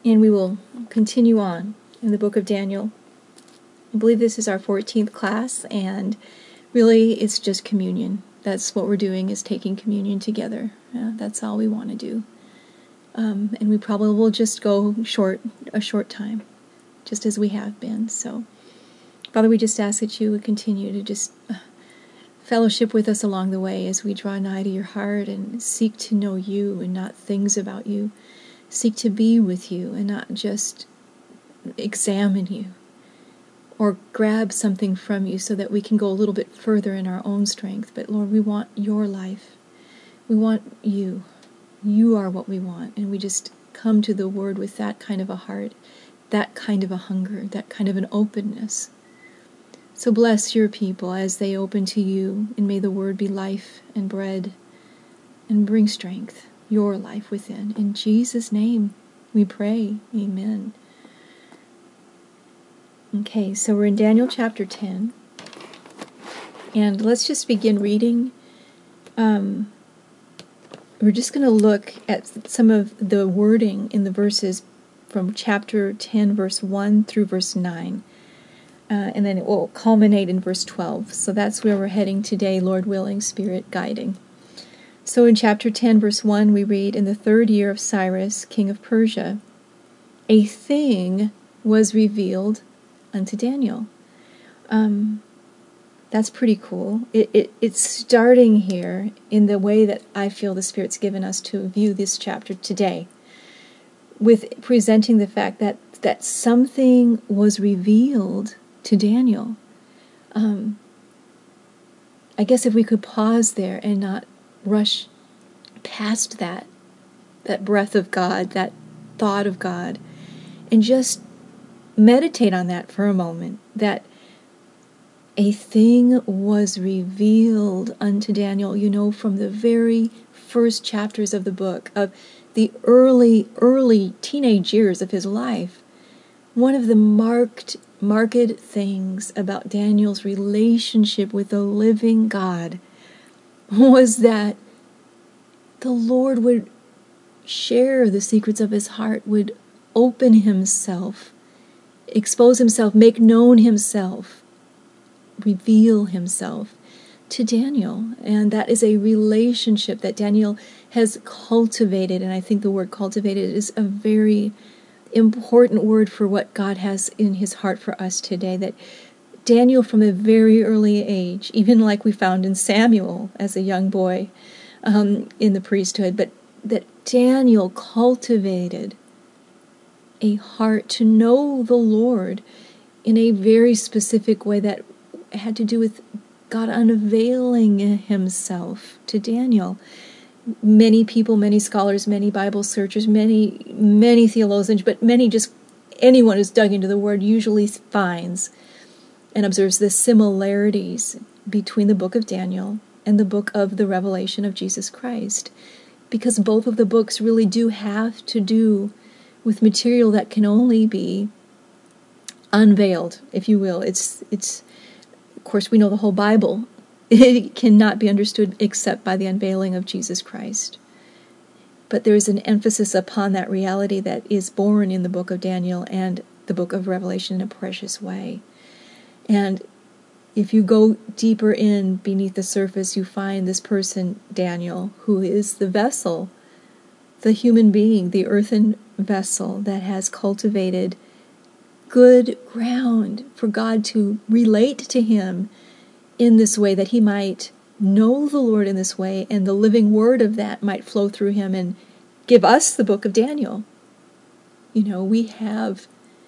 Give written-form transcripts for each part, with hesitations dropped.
And we will continue on in the book of Daniel. I believe this is our 14th class, and really it's just communion. That's what we're doing, is taking communion together. That's all we want to do. And we probably will just go a short time, just as we have been. So, Father, we just ask that you would continue to just fellowship with us along the way as we draw nigh to your heart and seek to know you and not things about you. Seek to be with you and not just examine you or grab something from you so that we can go a little bit further in our own strength. But Lord, we want your life. We want you. You are what we want. And we just come to the word with that kind of a heart, that kind of a hunger, that kind of an openness. So bless your people as they open to you, and may the word be life and bread and bring strength, your life within. In Jesus' name we pray. Amen. Okay, so we're in Daniel chapter 10. And let's just begin reading. We're just going to look at some of the wording in the verses from chapter 10, verse 1 through verse 9. And then it will culminate in verse 12. So that's where we're heading today, Lord willing, Spirit guiding. So in chapter 10, verse 1, we read, "In the 3rd year of Cyrus, king of Persia, a thing was revealed unto Daniel." That's pretty cool. It's starting here in the way that I feel the Spirit's given us to view this chapter today, with presenting the fact that something was revealed to Daniel. I guess if we could pause there and not rush past that breath of God, that thought of God, and just meditate on that for a moment, that a thing was revealed unto Daniel, from the very first chapters of the book, of the early teenage years of his life. One of the marked things about Daniel's relationship with the living God was that the Lord would share the secrets of his heart, would open himself, expose himself, make known himself, reveal himself to Daniel. And that is a relationship that Daniel has cultivated, and I think the word cultivated is a very important word for what God has in his heart for us today. That Daniel, from a very early age, even like we found in Samuel as a young boy in the priesthood, but that Daniel cultivated a heart to know the Lord in a very specific way that had to do with God unveiling himself to Daniel. Many people, many scholars, many Bible searchers, many theologians, but anyone who's dug into the Word usually finds and observes the similarities between the book of Daniel and the book of the Revelation of Jesus Christ, because both of the books really do have to do with material that can only be unveiled, if you will. It's of course, we know the whole Bible. It cannot be understood except by the unveiling of Jesus Christ. But there is an emphasis upon that reality that is born in the book of Daniel and the book of Revelation in a precious way. And if you go deeper in beneath the surface, you find this person, Daniel, who is the vessel, the human being, the earthen vessel that has cultivated good ground for God to relate to him in this way, that he might know the Lord in this way, and the living word of that might flow through him and give us the book of Daniel. We have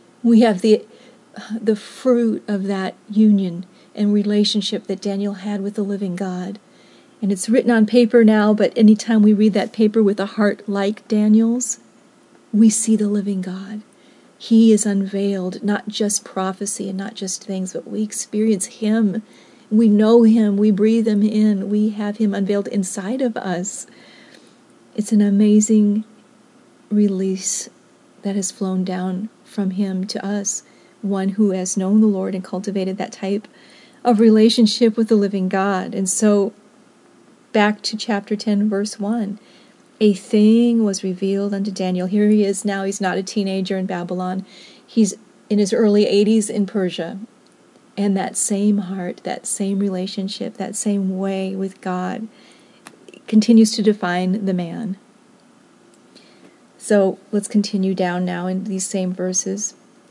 the fruit of that union and relationship that Daniel had with the living God. And it's written on paper now, but anytime we read that paper with a heart like Daniel's, we see the living God. He is unveiled, not just prophecy and not just things, but we experience him. We know him. We breathe him in. We have him unveiled inside of us. It's an amazing release that has flown down from him to us, one who has known the Lord and cultivated that type of relationship with the living God. And so, back to chapter 10, verse 1, A thing was revealed unto Daniel. Here he is now. He's not a teenager in Babylon. He's in his early 80s in Persia. And that same heart, that same relationship, that same way with God continues to define the man. So let's continue down now in these same verses.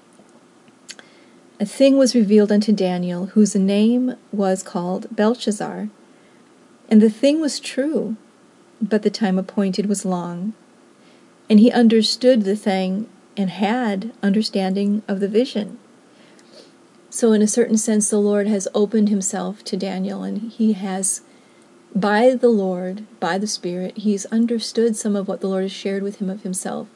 A thing was revealed unto Daniel, whose name was called Belshazzar. And the thing was true, but the time appointed was long. And he understood the thing and had understanding of the vision. So in a certain sense, the Lord has opened himself to Daniel, and he has, by the Lord, by the Spirit, he's understood some of what the Lord has shared with him of himself,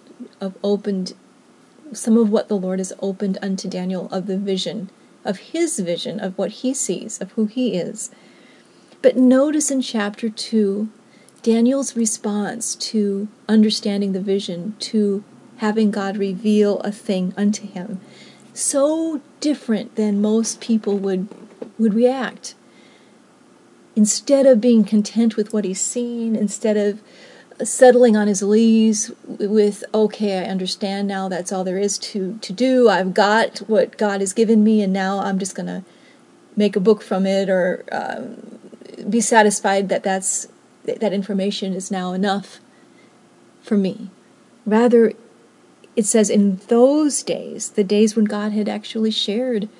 some of what the Lord has opened unto Daniel of the vision, of his vision, of what he sees, of who he is. But notice in chapter 2, Daniel's response to understanding the vision, to having God reveal a thing unto him, so different than most people would react. Instead of being content with what he's seen, instead of settling on his lees with, okay, I understand now, that's all there is to do, I've got what God has given me, and now I'm just going to make a book from it, or be satisfied that that information is now enough for me. Rather, it says in those days, the days when God had actually shared,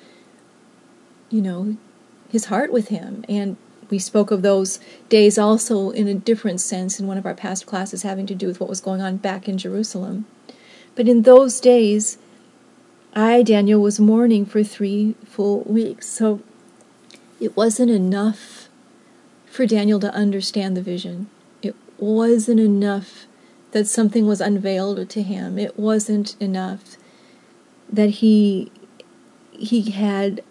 his heart with him. And we spoke of those days also in a different sense in one of our past classes having to do with what was going on back in Jerusalem. But in those days, I, Daniel, was mourning for 3 full weeks. So it wasn't enough for Daniel to understand the vision. It wasn't enough that something was unveiled to him. It wasn't enough that he had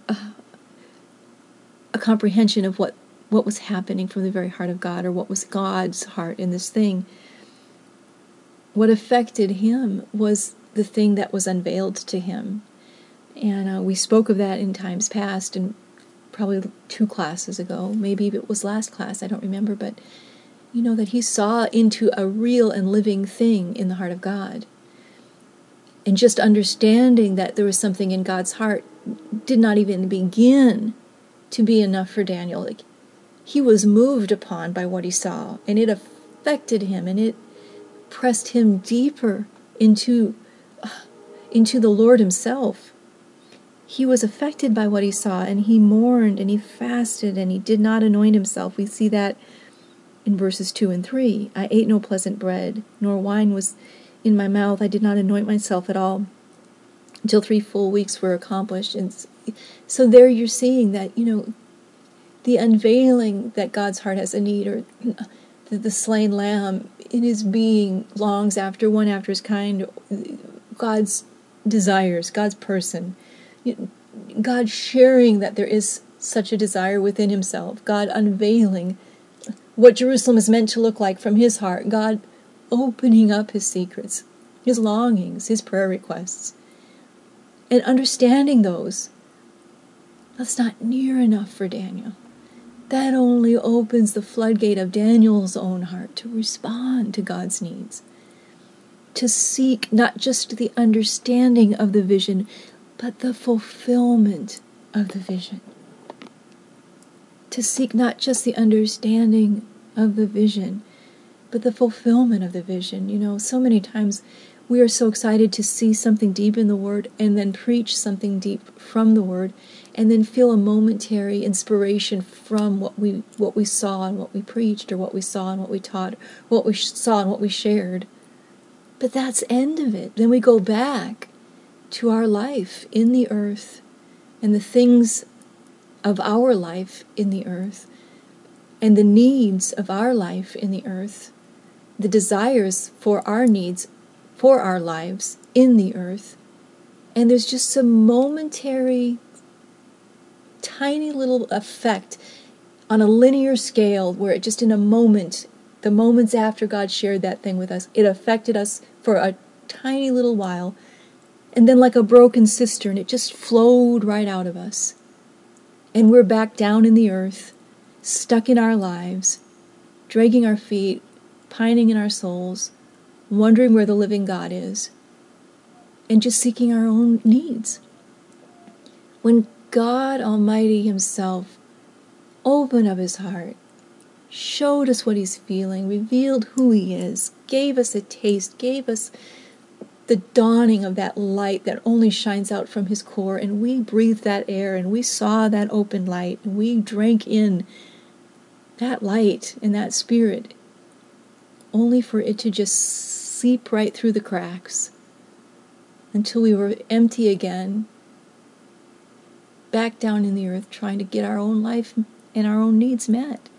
a comprehension of what was happening from the very heart of God, or what was God's heart in this thing. What affected him was the thing that was unveiled to him. And we spoke of that in times past, and probably 2 classes ago, maybe it was last class, I don't remember, but that he saw into a real and living thing in the heart of God. And just understanding that there was something in God's heart did not even begin to be enough for Daniel. He was moved upon by what he saw, and it affected him, and it pressed him deeper into the Lord himself. He was affected by what he saw, and he mourned, and he fasted, and he did not anoint himself. We see that in verses 2 and 3. I ate no pleasant bread, nor wine was in my mouth. I did not anoint myself at all until 3 full weeks were accomplished. And so there you're seeing that, the unveiling that God's heart has a need, or the slain lamb in his being longs after one after his kind, God's desires, God's person, God sharing that there is such a desire within himself, God unveiling what Jerusalem is meant to look like from his heart, God opening up his secrets, his longings, his prayer requests, and understanding those. That's not near enough for Daniel. That only opens the floodgate of Daniel's own heart to respond to God's needs, to seek not just the understanding of the vision, but the fulfillment of the vision. To seek not just the understanding of the vision, but the fulfillment of the vision. So many times we are so excited to see something deep in the Word, and then preach something deep from the Word, and then feel a momentary inspiration from what we saw and what we preached, or what we saw and what we taught, what we saw and what we shared. But that's the end of it. Then we go back to our life in the earth, and the things of our life in the earth, and the needs of our life in the earth, the desires for our needs, for our lives in the earth. And there's just some momentary, tiny little effect on a linear scale where it just in a moment, the moments after God shared that thing with us, it affected us for a tiny little while. And then like a broken cistern, it just flowed right out of us. And we're back down in the earth, stuck in our lives, dragging our feet, pining in our souls, wondering where the living God is, and just seeking our own needs. When God Almighty himself opened up his heart, showed us what he's feeling, revealed who he is, gave us a taste, gave us the dawning of that light that only shines out from his core, and we breathed that air, and we saw that open light, and we drank in that light and that spirit, only for it to just seep right through the cracks until we were empty again, back down in the earth, trying to get our own life and our own needs met.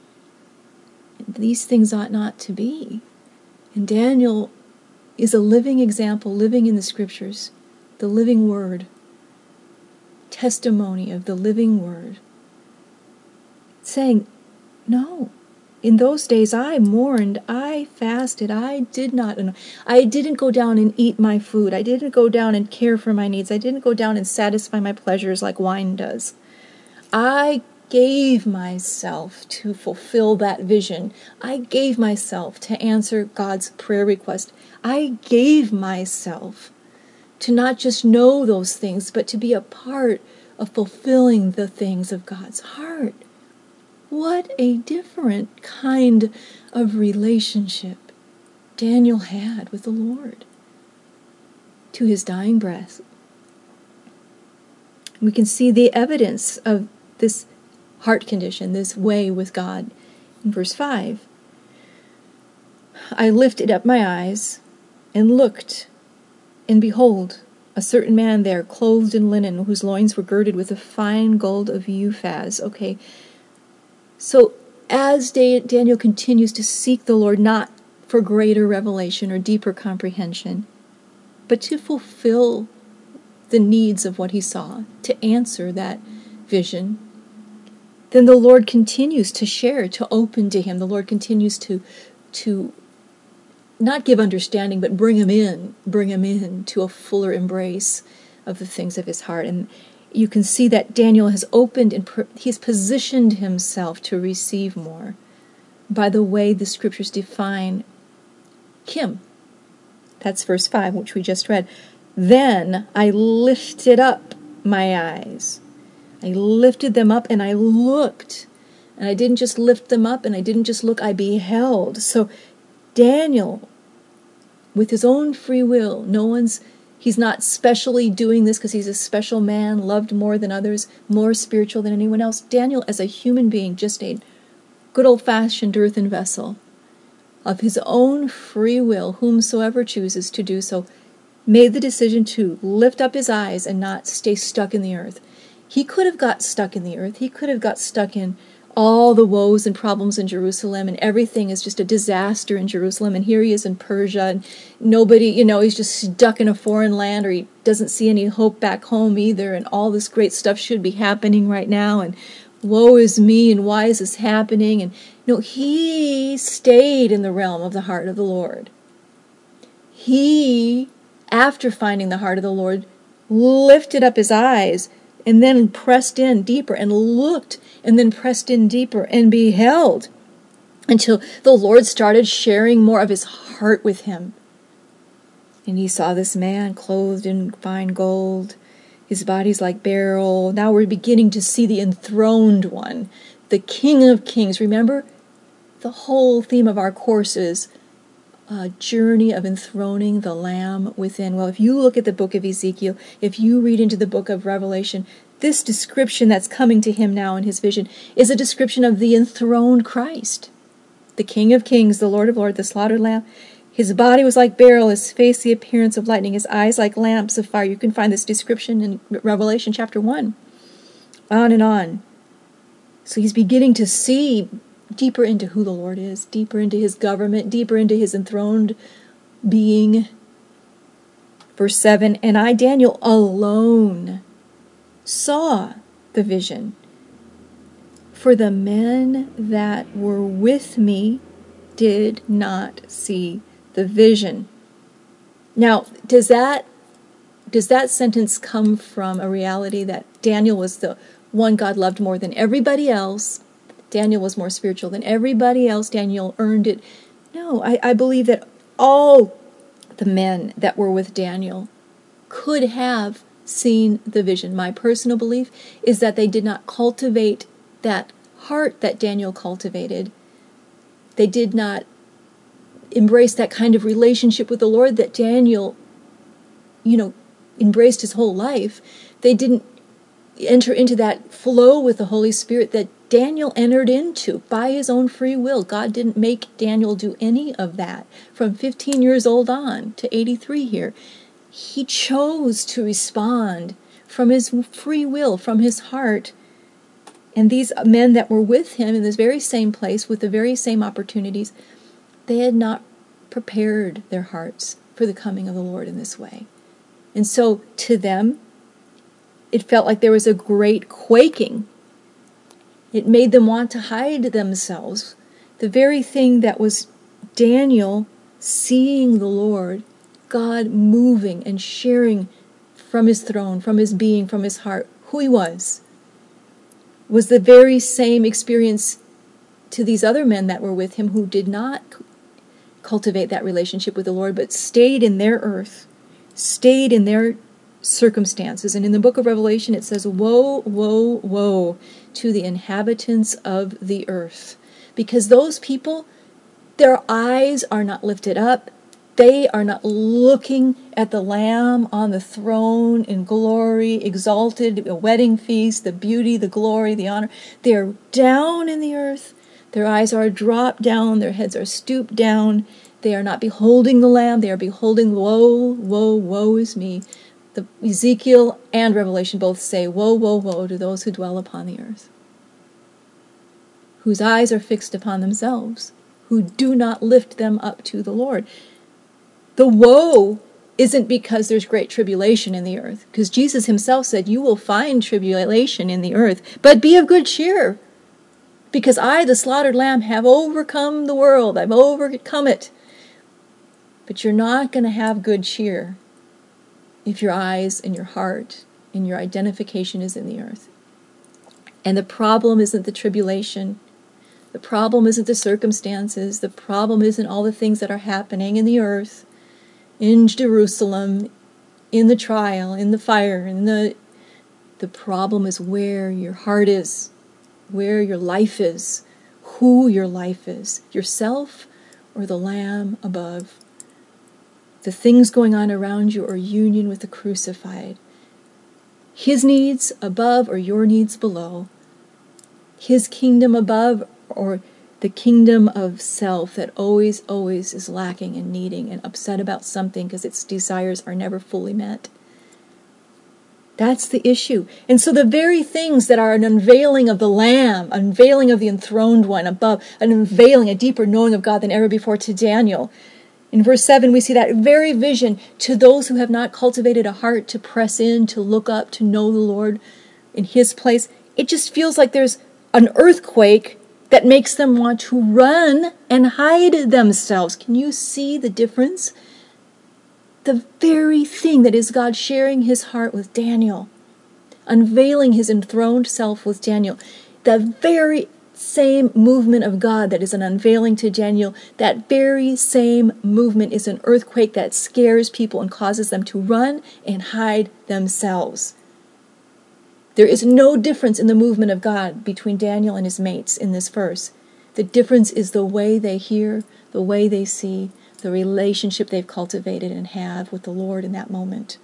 These things ought not to be. And Daniel is a living example, living in the scriptures, the living word, testimony of the living word, saying, no, in those days I mourned, I fasted, I didn't go down and eat my food, I didn't go down and care for my needs, I didn't go down and satisfy my pleasures like wine does. I gave myself to fulfill that vision. I gave myself to answer God's prayer request. I gave myself to not just know those things, but to be a part of fulfilling the things of God's heart. What a different kind of relationship Daniel had with the Lord to his dying breath. We can see the evidence of this heart condition, this way with God. In verse 5, I lifted up my eyes and looked, and behold, a certain man there, clothed in linen, whose loins were girded with a fine gold of Uphaz. Okay, so as Daniel continues to seek the Lord, not for greater revelation or deeper comprehension, but to fulfill the needs of what he saw, to answer that vision, then the Lord continues to share, to open to him. The Lord continues to not give understanding, but bring him in to a fuller embrace of the things of his heart. And you can see that Daniel has opened and he's positioned himself to receive more by the way the scriptures define him. That's verse 5, which we just read. Then I lifted up my eyes. I lifted them up and I looked. And I didn't just lift them up and I didn't just look, I beheld. So Daniel, with his own free will, he's not specially doing this because he's a special man, loved more than others, more spiritual than anyone else. Daniel, as a human being, just a good old-fashioned earthen vessel of his own free will, whomsoever chooses to do so, made the decision to lift up his eyes and not stay stuck in the earth. He could have got stuck in the earth. He could have got stuck in all the woes and problems in Jerusalem, and everything is just a disaster in Jerusalem, and here he is in Persia, and nobody, he's just stuck in a foreign land, or he doesn't see any hope back home either, and all this great stuff should be happening right now, and woe is me, and why is this happening? And no, he stayed in the realm of the heart of the Lord. He, after finding the heart of the Lord, lifted up his eyes and then pressed in deeper and looked and then pressed in deeper and beheld until the Lord started sharing more of his heart with him. And he saw this man clothed in fine gold, his body's like beryl. Now we're beginning to see the enthroned one, the King of Kings. Remember, the whole theme of our course is a journey of enthroning the Lamb within. Well, if you look at the book of Ezekiel, if you read into the book of Revelation, this description that's coming to him now in his vision is a description of the enthroned Christ, the King of Kings, the Lord of Lords, the slaughtered Lamb. His body was like beryl, his face the appearance of lightning, his eyes like lamps of fire. You can find this description in Revelation chapter 1. On and on. So he's beginning to see deeper into who the Lord is, deeper into his government, deeper into his enthroned being. Verse 7, and I, Daniel, alone saw the vision. For the men that were with me did not see the vision. Now, does that sentence come from a reality that Daniel was the one God loved more than everybody else? Daniel was more spiritual than everybody else. Daniel earned it No, I believe that all the men that were with Daniel could have seen the vision. My personal belief is that they did not cultivate that heart that Daniel cultivated. They did not embrace that kind of relationship with the Lord that Daniel, embraced his whole life. They didn't enter into that flow with the Holy Spirit that Daniel entered into by his own free will. God didn't make Daniel do any of that from 15 years old on to 83 here. He chose to respond from his free will, from his heart. And these men that were with him in this very same place with the very same opportunities, they had not prepared their hearts for the coming of the Lord in this way. And so to them, it felt like there was a great quaking. It made them want to hide themselves. The very thing that was Daniel seeing the Lord, God moving and sharing from his throne, from his being, from his heart, who he was the very same experience to these other men that were with him who did not cultivate that relationship with the Lord, but stayed in their earth, stayed in their circumstances. And in the book of Revelation it says, woe, woe, woe to the inhabitants of the earth. Because those people, their eyes are not lifted up. They are not looking at the Lamb on the throne in glory, exalted, a wedding feast, the beauty, the glory, the honor. They are down in the earth. Their eyes are dropped down. Their heads are stooped down. They are not beholding the Lamb. They are beholding, woe, woe, woe is me. The Ezekiel and Revelation both say, woe, woe, woe to those who dwell upon the earth, whose eyes are fixed upon themselves, who do not lift them up to the Lord. The woe isn't because there's great tribulation in the earth, because Jesus himself said, you will find tribulation in the earth, but be of good cheer, because I, the slaughtered lamb, have overcome the world. I've overcome it. But you're not going to have good cheer if your eyes and your heart and your identification is in the earth. And the problem isn't the tribulation. The problem isn't the circumstances. The problem isn't all the things that are happening in the earth, in Jerusalem, in the trial, in the fire, the problem is where your heart is, where your life is, who your life is, yourself or the Lamb above. The things going on around you are union with the crucified. His needs above or your needs below. His kingdom above or the kingdom of self that always, always is lacking and needing and upset about something because its desires are never fully met. That's the issue. And so the very things that are an unveiling of the Lamb, unveiling of the enthroned one above, an unveiling, a deeper knowing of God than ever before to Daniel. In verse 7, we see that very vision to those who have not cultivated a heart to press in, to look up, to know the Lord in his place. It just feels like there's an earthquake that makes them want to run and hide themselves. Can you see the difference? The very thing that is God sharing his heart with Daniel, unveiling his enthroned self with Daniel, the very same movement of God that is an unveiling to Daniel, that very same movement is an earthquake that scares people and causes them to run and hide themselves. There is no difference in the movement of God between Daniel and his mates in this verse. The difference is the way they hear, the way they see, the relationship they've cultivated and have with the Lord in that moment.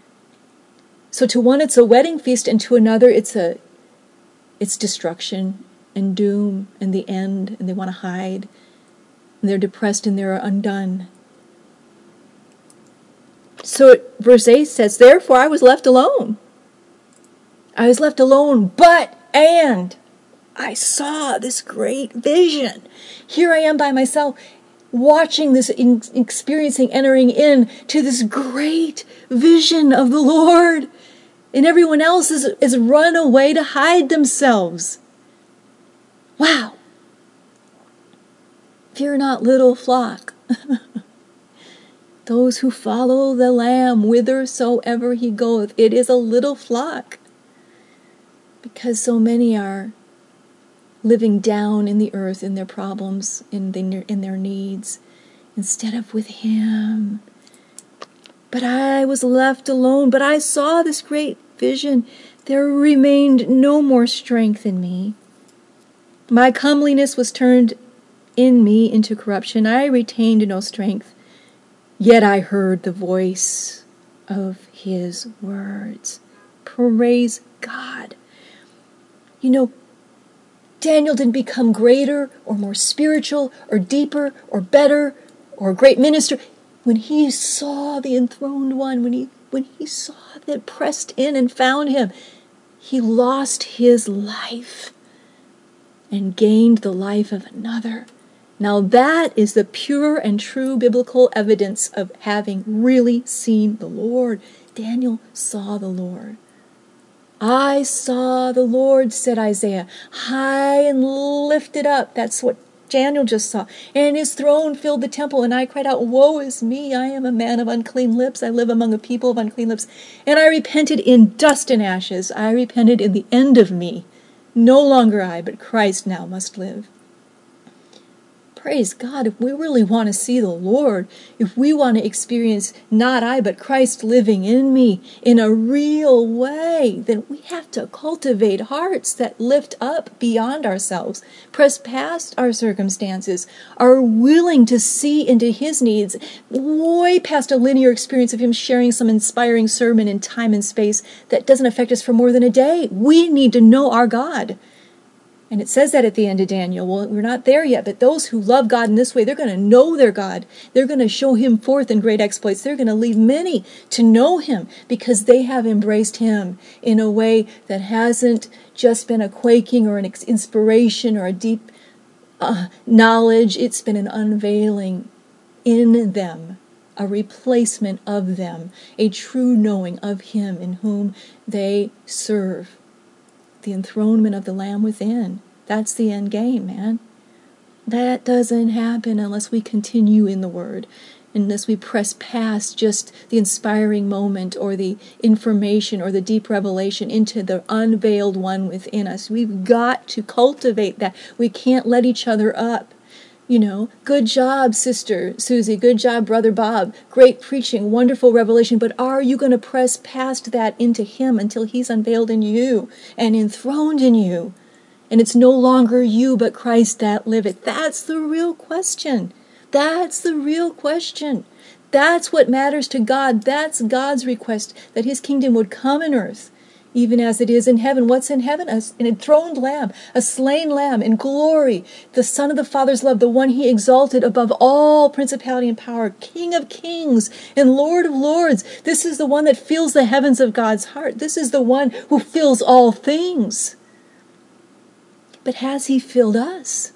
So to one it's a wedding feast, and to another it's destruction and doom and the end, and they want to hide, and they're depressed and they're undone. So verse 8 says, therefore I was left alone. I was left alone, and I saw this great vision. Here I am by myself, watching this, experiencing, entering in to this great vision of the Lord. And everyone else is run away to hide themselves. Wow. Fear not, little flock. Those who follow the Lamb whithersoever he goeth. It is a little flock. Because so many are living down in the earth in their problems, in their needs, instead of with him. But I was left alone. But I saw this great vision. There remained no more strength in me. My comeliness was turned in me into corruption. I retained no strength. Yet I heard the voice of his words. Praise God. You know, Daniel didn't become greater or more spiritual or deeper or better or a great minister. When he saw the enthroned one, when he saw that pressed in and found him, he lost his life and gained the life of another. Now that is the pure and true biblical evidence of having really seen the Lord. Daniel saw the Lord. I saw the Lord, said Isaiah, high and lifted up. That's what Daniel just saw. And his throne filled the temple, and I cried out, woe is me, I am a man of unclean lips. I live among a people of unclean lips. And I repented in dust and ashes. I repented in the end of me. No longer I, but Christ now must live. Praise God, if we really want to see the Lord, if we want to experience not I, but Christ living in me in a real way, then we have to cultivate hearts that lift up beyond ourselves, press past our circumstances, are willing to see into his needs, way past a linear experience of him sharing some inspiring sermon in time and space that doesn't affect us for more than a day. We need to know our God. And it says that at the end of Daniel. Well, we're not there yet, but those who love God in this way, they're going to know their God. They're going to show him forth in great exploits. They're going to lead many to know him because they have embraced him in a way that hasn't just been a quaking or an inspiration or a deep knowledge. It's been an unveiling in them, a replacement of them, a true knowing of him in whom they serve. The enthronement of the Lamb within. That's the end game, man. That doesn't happen unless we continue in the Word, unless we press past just the inspiring moment or the information or the deep revelation into the unveiled one within us. We've got to cultivate that. We can't let each other up. You know, good job, Sister Susie. Good job, Brother Bob. Great preaching, wonderful revelation. But are you going to press past that into him until he's unveiled in you and enthroned in you? And it's no longer you, but Christ that liveth. That's the real question. That's the real question. That's what matters to God. That's God's request, that his kingdom would come in earth, even as it is in heaven. What's in heaven? An enthroned Lamb, a slain Lamb in glory, the Son of the Father's love, the one he exalted above all principality and power, King of kings and Lord of lords. This is the one that fills the heavens of God's heart. This is the one who fills all things. But has he filled us?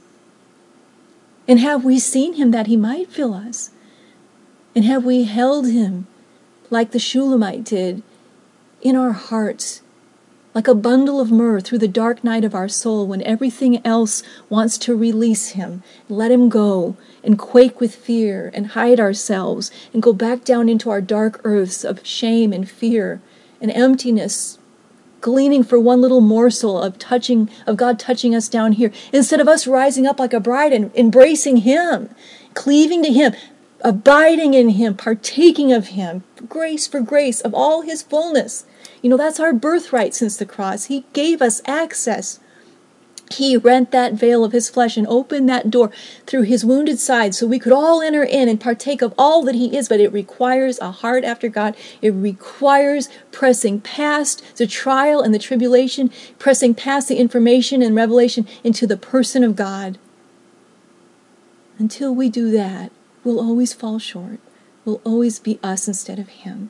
And have we seen him that he might fill us? And have we held him like the Shulamite did in our hearts, like a bundle of myrrh through the dark night of our soul when everything else wants to release him, let him go and quake with fear and hide ourselves and go back down into our dark earths of shame and fear and emptiness, gleaning for one little morsel of God touching us down here, instead of us rising up like a bride and embracing him, cleaving to him, abiding in him, partaking of him, grace for grace, of all his fullness. You know, that's our birthright since the cross. He gave us access. He rent that veil of his flesh and opened that door through his wounded side so we could all enter in and partake of all that he is. But it requires a heart after God. It requires pressing past the trial and the tribulation, pressing past the information and revelation into the person of God. Until we do that, we'll always fall short. We'll always be us instead of him.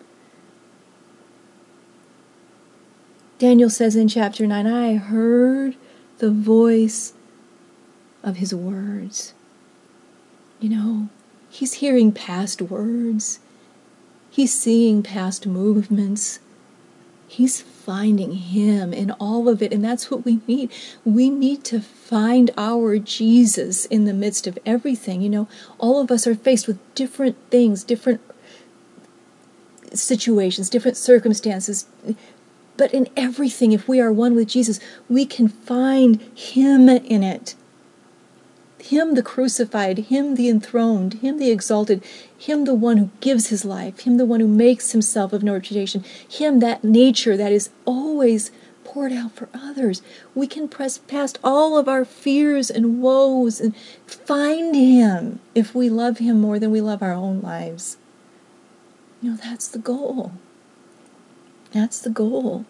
Daniel says in chapter 9, I heard the voice of his words. You know, he's hearing past words. He's seeing past movements. He's finding him in all of it, and that's what we need. We need to find our Jesus in the midst of everything. You know, all of us are faced with different things, different situations, different circumstances. But in everything, if we are one with Jesus, we can find him in it. Him the crucified, Him the enthroned, Him the exalted, Him the one who gives His life, Him the one who makes Himself of no reputation, Him that nature that is always poured out for others. We can press past all of our fears and woes and find Him if we love Him more than we love our own lives. That's the goal. That's the goal.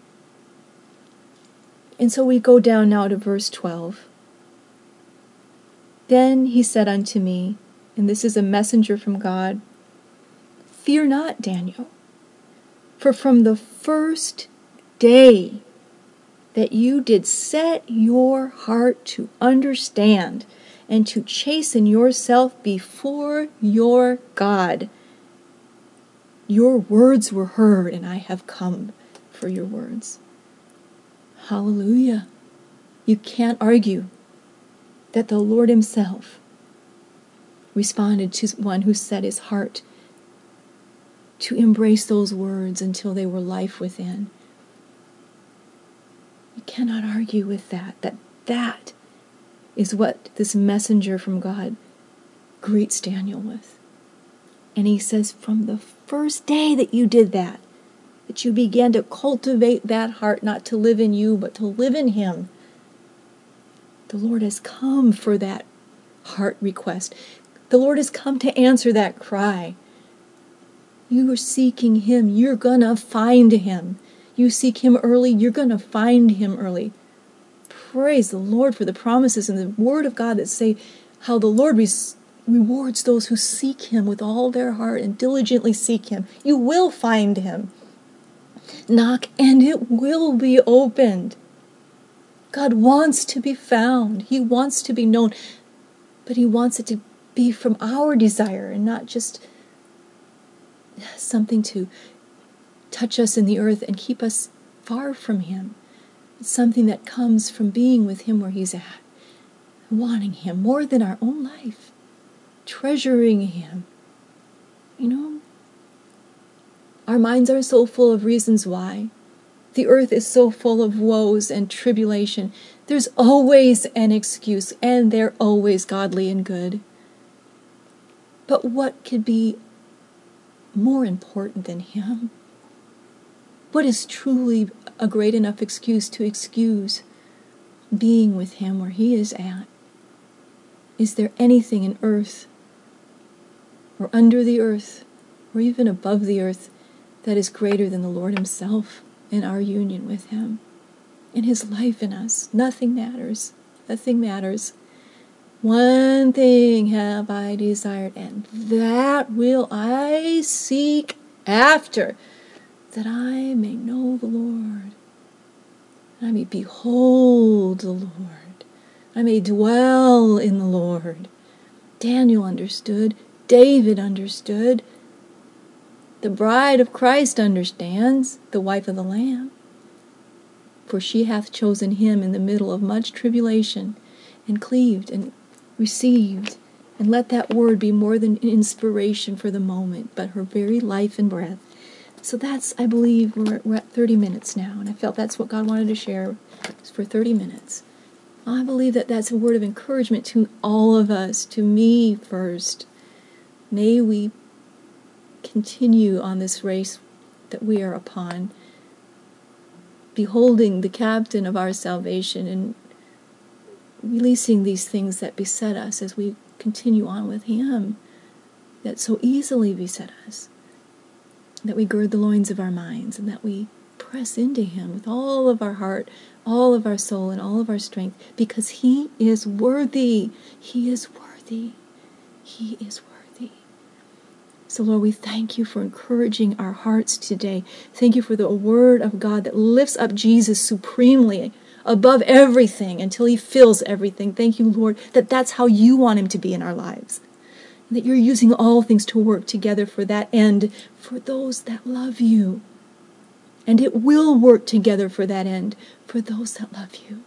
And so we go down now to verse 12. Then he said unto me, and this is a messenger from God, fear not, Daniel, for from the first day that you did set your heart to understand and to chasten yourself before your God, your words were heard, and I have come for your words. Hallelujah. You can't argue that the Lord Himself responded to one who set his heart to embrace those words until they were life within. You cannot argue with that is what this messenger from God greets Daniel with. And he says, from the first day that you did that you began to cultivate that heart, not to live in you, but to live in Him, the Lord has come for that heart request. The Lord has come to answer that cry. You are seeking Him. You're going to find Him. You seek Him early, you're going to find Him early. Praise the Lord for the promises in the Word of God that say how the Lord rewards those who seek Him with all their heart and diligently seek Him. You will find Him. Knock and it will be opened. God wants to be found. He wants to be known. But He wants it to be from our desire and not just something to touch us in the earth and keep us far from Him. It's something that comes from being with Him where He's at, wanting Him more than our own life, treasuring Him. Our minds are so full of reasons why. The earth is so full of woes and tribulation. There's always an excuse, and they're always godly and good. But what could be more important than Him? What is truly a great enough excuse to excuse being with Him where He is at? Is there anything in earth, or under the earth, or even above the earth, that is greater than the Lord Himself and our union with Him and His life in us? Nothing matters. Nothing matters. One thing have I desired, and that will I seek after, that I may know the Lord, I may behold the Lord, I may dwell in the Lord. Daniel understood. David understood. The bride of Christ understands, the wife of the Lamb. For she hath chosen Him in the middle of much tribulation, and cleaved and received, and let that word be more than an inspiration for the moment, but her very life and breath. So that's, I believe, we're at 30 minutes now, and I felt that's what God wanted to share for 30 minutes. I believe that that's a word of encouragement to all of us, to me first. May we continue on this race that we are upon, beholding the captain of our salvation and releasing these things that beset us as we continue on with Him, that so easily beset us, that we gird the loins of our minds and that we press into Him with all of our heart, all of our soul, and all of our strength, because He is worthy. He is worthy. He is worthy. So, Lord, we thank You for encouraging our hearts today. Thank You for the Word of God that lifts up Jesus supremely above everything until He fills everything. Thank You, Lord, that that's how You want Him to be in our lives. And that You're using all things to work together for that end, for those that love You. And it will work together for that end, for those that love You.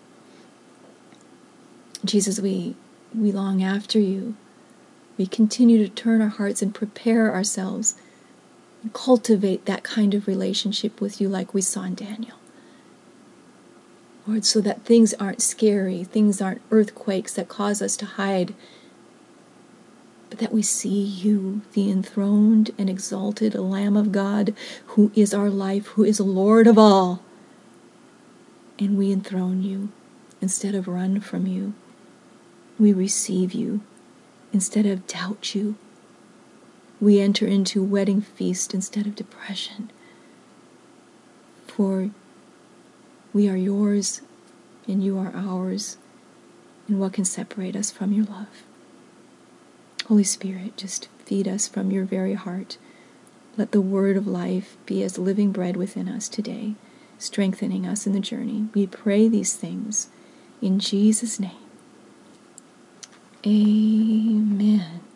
Jesus, we long after You. We continue to turn our hearts and prepare ourselves and cultivate that kind of relationship with You like we saw in Daniel. Lord, so that things aren't scary, things aren't earthquakes that cause us to hide, but that we see you, the enthroned and exalted Lamb of God, who is our life, who is Lord of all. And we enthrone you instead of run from you. We receive you instead of doubt you. We enter into wedding feast instead of depression. For we are yours and you are ours. And what can separate us from your love? Holy Spirit, just feed us from your very heart. Let the word of life be as living bread within us today, strengthening us in the journey. We pray these things in Jesus' name. Amen.